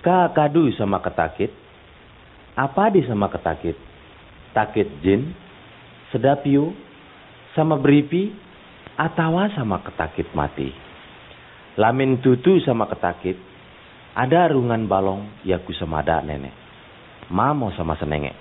Ka kadu sama ketakit. Apa di sama ketakit? Takit jin, sedapiu, sama beripi, atawa sama ketakit mati. Lamin tutu sama ketakit, ada rungan balong yaku semada nenek. Mamo sama senenge.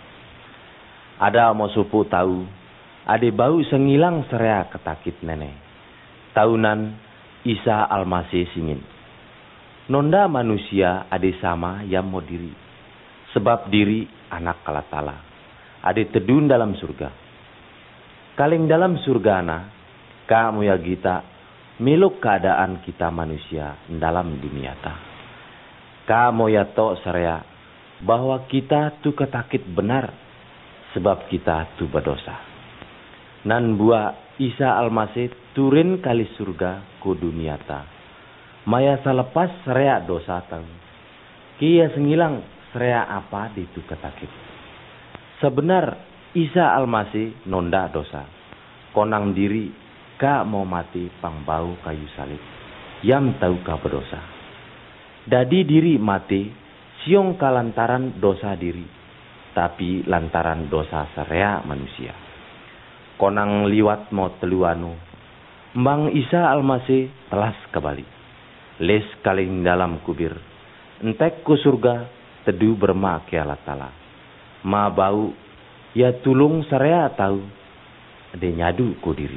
Ada mau supu tahu, ade bau sengilang serea ketakit nenek. Tahunan Isa Almasih singin. Nonda manusia ade sama yang mau diri. Sebab diri anak kalatala. Ade tedun dalam surga. Kaling dalam surga na, kamu ya kita, miluk keadaan kita manusia dalam dunia ta. Kamu ya to serea, bahwa kita tu ketakit benar, sebab kita tu berdosa. Nan bua Isa Almasih turin kali surga ku dunia ta. Maya selepas serea dosa tau. Kia sengilang serea apa di tu ketakit. Sebenar Isa Almasih nonda dosa. Konang diri ka mau mati pangbau kayu salib. Yam tahu ka berdosa. Dadi diri mati siong kalantaran dosa diri. Tapi lantaran dosa serea manusia. Konang liwat mau teluanu. Mbang Isa Almasih telas kembali. Les kaling dalam kubir. Entek ku surga tedu berma ke Allah Ta'ala. Ma bau ya tulung serea tahu. De nyadu ku diri.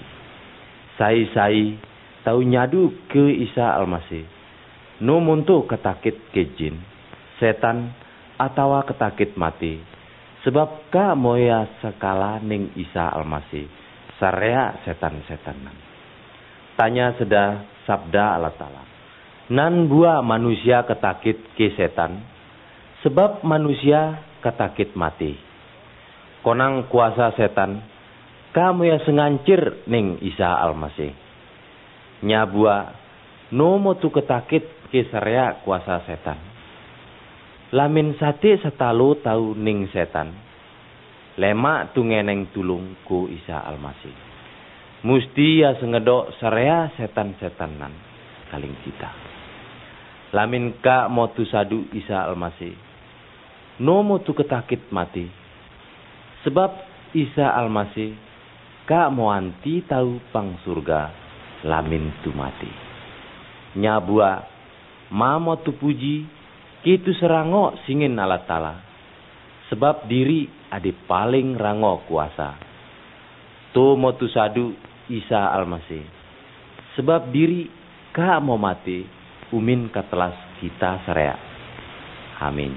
Sai tahu nyadu ke Isa Almasih. No muntu ketakit ke jin, setan atawa ketakit mati. Sebab ka moya sekala ning Isa Almasih. Sarea setan-setanan. Tanya sedah sabda Allah Ta'ala. Nan bua manusia ketakit ke setan, sebab manusia ketakit mati. Konang kuasa setan, kamu ya sengancir ning Isa Almasih. Nyabua, nomo tu ketakit ke serea kuasa setan. Lamin sate setalu tau ning setan, lema tu ngeneng tulung ku Isa Almasih. Musti ya sengedok serea setan-setanan kaling kita. Lamin ka mau tu sadu Isa Almasih. No mau tu ketakit mati. Sebab Isa Almasih ka mau anti tahu pang surga. Lamin tu mati. Nyabua ma mau tu puji. Kitu serango singin Allah Ta'ala. Sebab diri ade paling rango kuasa. Tu mau tu sadu Isa Almasih. Sebab diri ka mau mati. Umin katelas kita serea. Amin.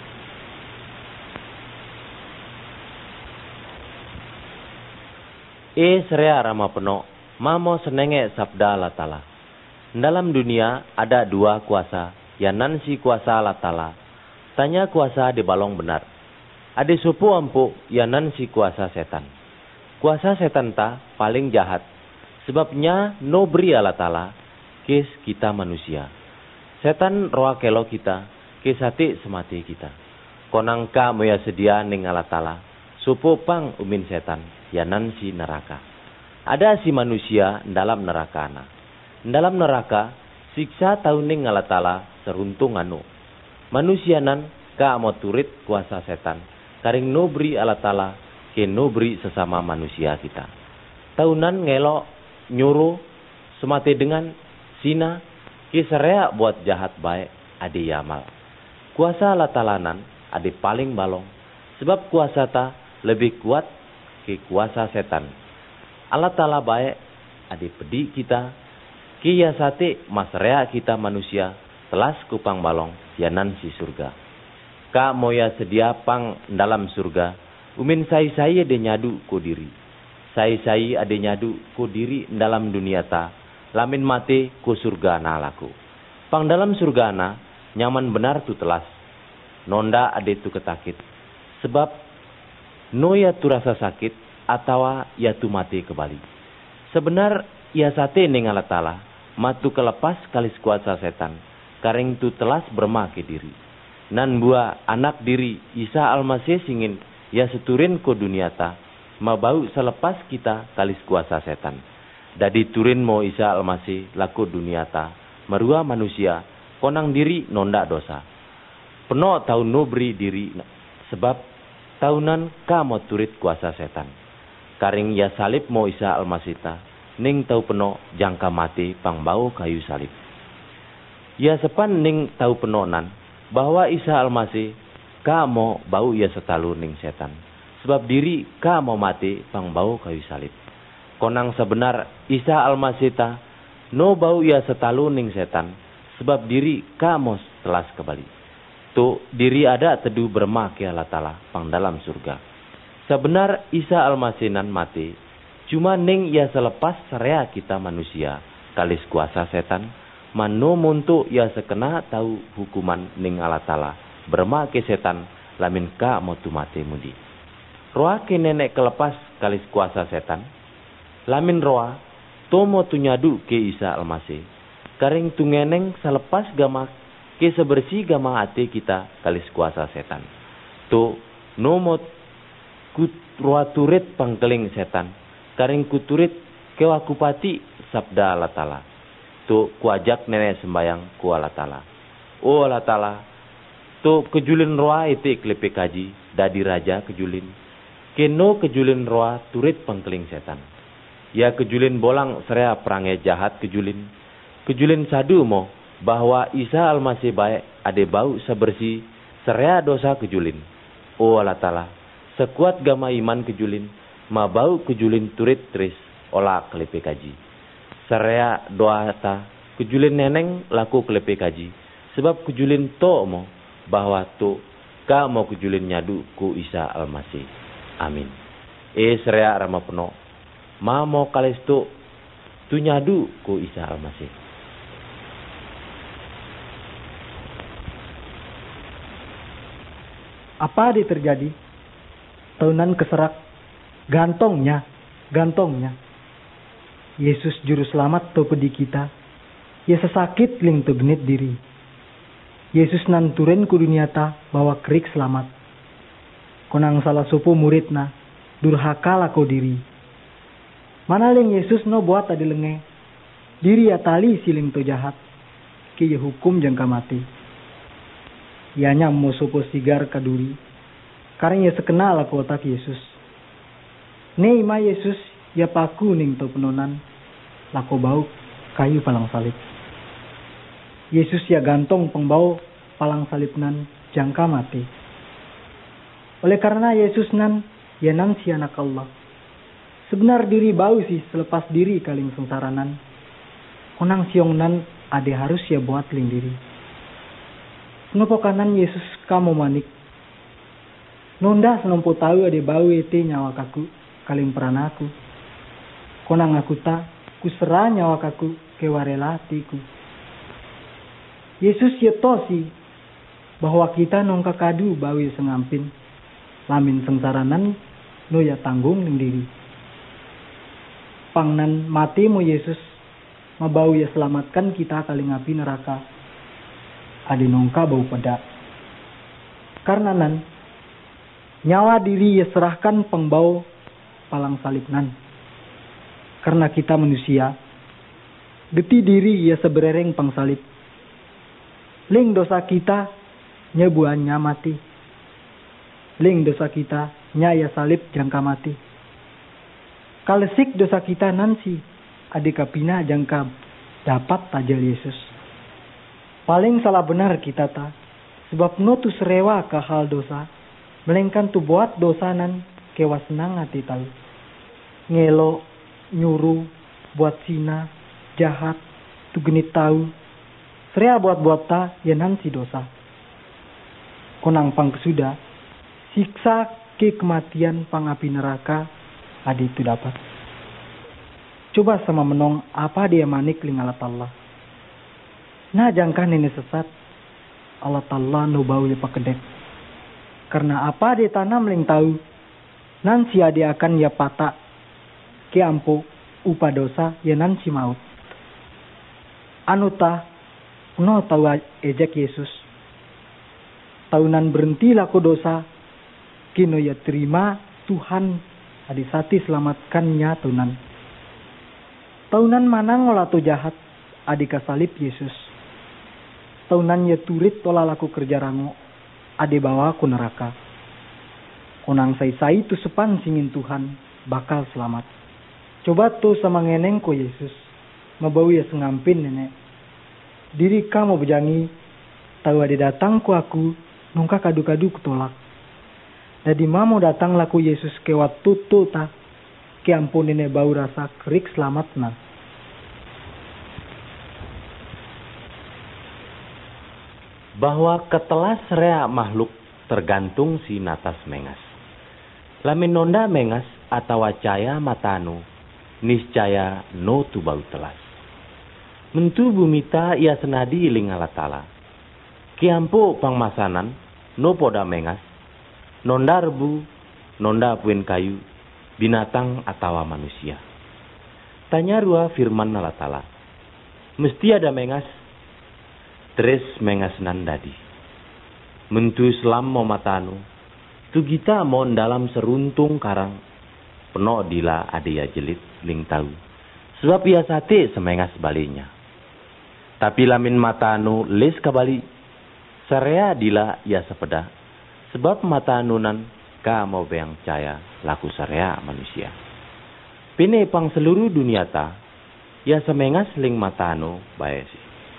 Serea rama peno, mamo senenge sabda Allah Ta'ala. Dalam dunia ada dua kuasa, yanan si kuasa Allah Ta'ala. Tanya kuasa di balong benar. Ade supu ampu yanan si kuasa setan. Kuasa setan ta paling jahat. Sebabnya no beri Allah Ta'ala kes kita manusia. Setan roa kelo kita, kesati semati kita. Konangka moya sedia ning Allah Ta'ala. Supo pang umin setan, yanan si neraka. Ada si manusia dalam neraka na. Dalam neraka, siksa tahu ning Allah Ta'ala seruntung anu. Manusia nan ka mau turit kuasa setan. Karing nobri Allah Ta'ala ke nobri sesama manusia kita. Tahunan ngelok nyuruh semati dengan sina kiserea buat jahat baik adi yamal. Kuasa Allah Ta'alanan adi paling balong. Sebab kuasa ta lebih kuat ke kuasa setan. Allah Ta'ala baik adi pedi kita. Kia sate masrea kita manusia telas kupang balong yanan si surga. Ka moya sedia pang dalam surga. Umin sai-sai ade nyadu ku diri. Sai-sai ade nyadu ku diri dalam dunia ta. Lamin mati ku surga na laku. Pang dalam surga na nyaman benar tu telas. Nonda ade tu ketakit. Sebab no ya tu rasa sakit atawa ya tu mati kembali. Sebenar ya sate ning Allah Ta'ala. Matu kelepas kalis kuasa setan. Karing tu telas bermake diri. Nan bua anak diri Isa Almasih singin ya seturin ku dunia ta. Mabau selepas kita kalis kuasa setan. Dadi turin mo Isa Almasih laku dunia ta. Merua manusia konang diri nonda dosa. Peno tahu no beri diri sebab tahunan ka mau turit kuasa setan. Karing ya salib mo Isa Almasita ning tahu peno jangka mati pangbau kayu salib. Ya sepan ning tahu penonan bahwa Isa Almasih ka mau bau ya setalu ning setan. Sebab diri ka mau mati pangbau kayu salib. Konang sebenar Isa Almasita no bau ya setalu ning setan. Sebab diri ka mau telas kembali. Tu diri ada teduh bermah ke Allah Ta'ala pang dalam surga. Sebenar Isa Almasinan mati, cuma ning ya selepas serea kita manusia, kalis kuasa setan, mano muntu ya sekena tahu hukuman ning Allah Ta'ala, bermah ke setan, lamin ka mau tu mati mudi. Roa ke nenek kelepas kalis kuasa setan, lamin roa, tomo tu nyadu ke Isa Almasih, karing tu ngeneng selepas gamak, ke sebersih gama hati kita kalis kuasa setan. Tu nomot roa turit pangkeling setan. Karing kuturit kewa kupati sabda Allah Ta'ala. Tu kuajak nenek sembayang ku Allah Ta'ala. Oh Allah Ta'ala. Tu kejulin roa itu klepe kaji. Dadi raja kejulin. Keno kejulin roa turit pangkeling setan. Ya kejulin bolang serea perangai jahat kejulin. Kejulin sadu mo. Bahwa Isa Almasih baik ade bau sebersih serea dosa kejulin. Oh Allah Ta'ala. Sekuat gama iman kejulin, ma bau kejulin turit tris olah kelepe kaji. Serea doa ta kejulin neneng laku kelepe kaji. Sebab kejulin to mo bahwa to ka mau kejulin nyadu ku Isa Almasih. Amin. Serea rama peno. Ma mau kalis to tu nyadu ku Isa Almasih. Apa yang terjadi? Tahunan keserak, gantongnya. Yesus juru selamat to pedi kita. Ya sesakit ling to genit diri. Yesus nanturen ku dunia ta bawa kerik selamat. Konang salah supu muridna, durhaka lako diri. Mana ling Yesus no buat tadi lenge. Diri ya tali siling to jahat. Ki ya hukum jangka mati. Ianya mau supo sigar kaduri. Karena ya sekenal aku otak Yesus. Ne ima Yesus ya paku ning to penonan. Lako bau kayu palang salib. Yesus ya gantong pengbau palang salib nan jangka mati. Oleh karena Yesus nan ya nan si anak Allah. Sebenar diri bau sih selepas diri kaling sengsaranan. Konang siong nan ade harus ya buat ling diri. Nopo kanan Yesus kamu manik. Nonda senompo tahu ade bau ete nyawa kaku kaling peranaku. Konang aku ta kusera nyawa kaku kewarelatiku. Yesus ya tosi bahwa kita nong kakadu bau ya sengampin. Lamin sengsaranan no ya tanggung ning diri. Pangnan mati mo Yesus mabau ya selamatkan kita kaling api neraka. Ade nongka bau pada. Karena nan nyawa diri ya serahkan pengbau palang salib nan. Karena kita manusia, geti diri ya seberereng pang salib. Ling dosa kita nyebuannya mati. Ling dosa kita nya ya salib jangka mati. Kalesik dosa kita nansi adik kapina jangka dapat tajal Yesus. Paling salah benar kita ta, sebab no tu serewa ke hal dosa. Melainkan tu buat dosanan kewas senang hati tahu. Ngelo, nyuruh, buat sina, jahat, tu genit tahu. Serea buat ta ya nansi dosa. Konang pang kesuda, siksa ke kematian pang api neraka, adi itu dapat. Coba sama menong apa dia manik ling Allah Ta'ala. Nah jangka nenek sesat, Allah Ta'ala no bau ya pakedek. Karena apa dia tanam ling tahu, nanti dia akan ya patak, ke ampo upa dosa ya nanti maut. Anuta, no tahu ejek Yesus. Tahunan berhenti laku dosa, kino ya terima Tuhan adisati selamatkannya tahunan. Tahunan mana ngolah tu jahat, adika salib Yesus. Tahunan ya turit tola laku kerja rango, ade bawa ku neraka. Konang sai-sai tu sepan singin Tuhan bakal selamat. Coba tu sama ngeneng ko Yesus, mabau ya sengampin nenek. Diri kamu bejangi, tahu ade datang ku aku, nungka kadu-kadu kutolak. Dadi mau datang laku Yesus ke waktu tu ta, ke ampun nenek bau rasa kerik selamat na. Bahwa ketelas rea makhluk tergantung si natas mengas. Lamin nonda mengas atau caya matanu, niscaya no tu bau telas. Mentu bumita ia senadi iling alatala. Kiampu pangmasanan, no poda mengas, nonda rebu, nonda puin kayu, binatang atau manusia. Tanya rua firman alatala. Mesti ada mengas, tres mengas nandadi. Mentu selam mau matanu, tu kita mau dalam seruntung karang, penuh dila adia jelit ling tahu. Sebab ia sate semengas balinya. Tapi lamin matanu les kabali, serea dila ia sepeda. Sebab matanunan ka mau beang caya laku serea manusia. Pine pang seluruh dunia ta, ia semengas ling matanu baesi.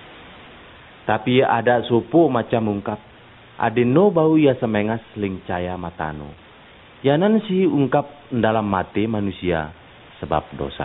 Tapi ada supu macam ungkap. Adeno bau ya semengas ling caya matano. Yanan si ungkap dalam mati manusia sebab dosa.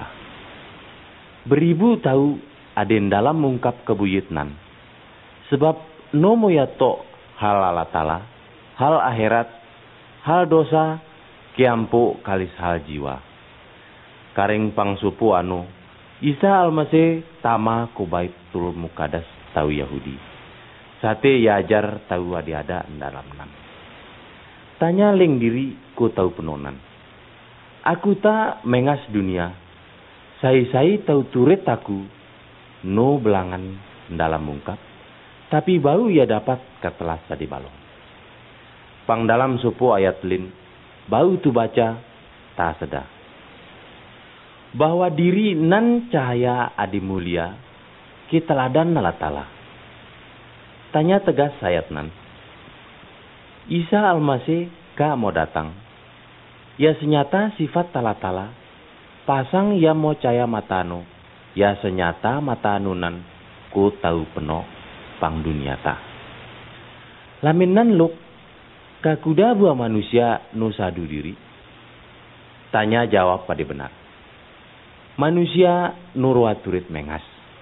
Beribu tahu aden dalam ungkap kebuyutnan. Sebab no moya to hal alatala, hal akhirat, hal dosa, kiampu kalis hal jiwa. Karing pang supu anu, Isa almasih tama kubaik tulur mukadas tahu Yahudi. Sate yajar tahu ada dalam nan. Tanya ling diri ku tahu penonan. Aku tak mengas dunia. Sai tahu turet aku. No belangan dalam mungkap. Tapi bau ia dapat ketelasa di balong. Pang dalam supu ayat lin. Bau tu baca tak sedar. Bahwa diri nan cahaya adi mulia. Kita ladan nalatala. Tanya tegas ayat nan. Isa almasih ka mau datang. Ya senyata sifat tala-tala. Pasang ya mau caya matano. Ya senyata matanunan. Ku tahu penuh pang dunia ta. Lamin nan luk. Kakuda buah manusia nusadu diri. Tanya jawab pada benar. Manusia nurwaturit mengas.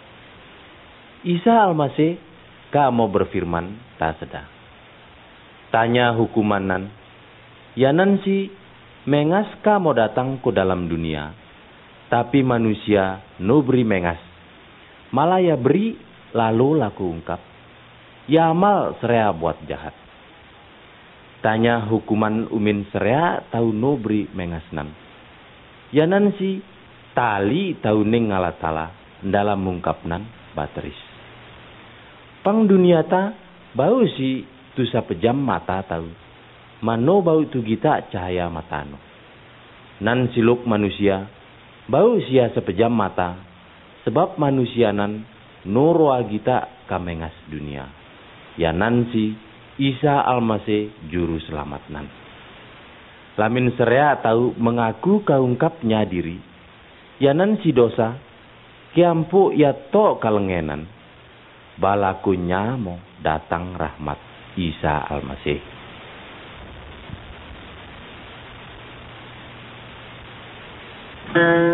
Isa almasih ka mau berfirman tak sedar. Tanya hukumanan. Yanan si mengas ka mau datang ke dalam dunia. Tapi manusia no beri mengas. Malah ya beri lalu laku ungkap. Ya amal serea buat jahat. Tanya hukuman umin serea tahu no beri mengasnan. Yanan si tali tahu ning ngalatala dalam mungkapnan bateris. Pang dunia ta bau si tu sapejam mata tahu. Mano bau tu kita cahaya matano. Nan siluk manusia bau sia sepejam mata. Sebab manusia nan nurwa kita kamengas dunia. Ya nan si Isa almasih juru selamat nan. Lamin serea tahu mengaku kaungkapnya diri. Ya nan si dosa. Kiampu ya to kalengenan. Balakunya mau datang rahmat Isa almasih.